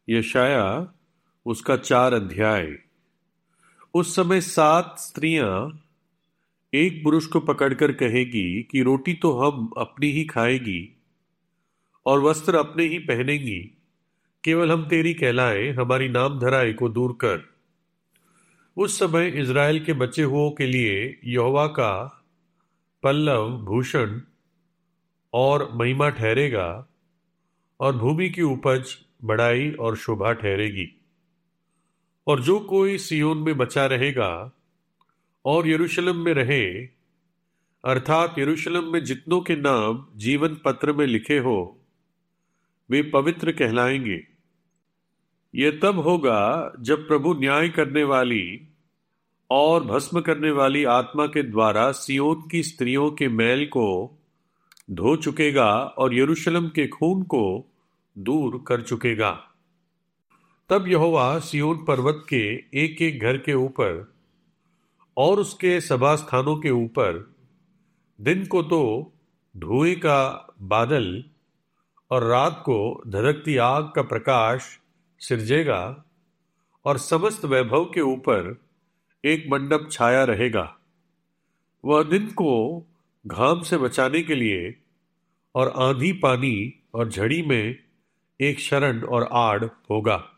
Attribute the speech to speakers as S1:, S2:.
S1: यशाया उसका 4 अध्याय। उस समय 7 स्त्रियां एक पुरुष को पकड़कर कहेगी कि रोटी तो हम अपनी ही खाएगी और वस्त्र अपने ही पहनेंगी, केवल हम तेरी कहलाएं, हमारी नाम धराई को दूर कर। उस समय इज़राइल के बचे हुओं के लिए यहोवा का पल्लव भूषण और महिमा ठहरेगा, और भूमि की उपज बड़ाई और शोभा ठहरेगी। और जो कोई सियोन में बचा रहेगा और यरूशलेम में रहे, अर्थात यरूशलेम में जितनों के नाम जीवन पत्र में लिखे हो, वे पवित्र कहलाएंगे। यह तब होगा जब प्रभु न्याय करने वाली और भस्म करने वाली आत्मा के द्वारा सियोन की स्त्रियों के मैल को धो चुकेगा और यरूशलेम के खून को दूर कर चुकेगा। तब यहोवा सिय्योन पर्वत के एक एक घर के ऊपर और उसके सभा स्थानों के ऊपर दिन को तो धुएं का बादल और रात को धधकती आग का प्रकाश सिरजेगा, और समस्त वैभव के ऊपर एक मंडप छाया रहेगा। वह दिन को घाम से बचाने के लिए और आंधी पानी और झड़ी में एक शरण और आड़ होगा।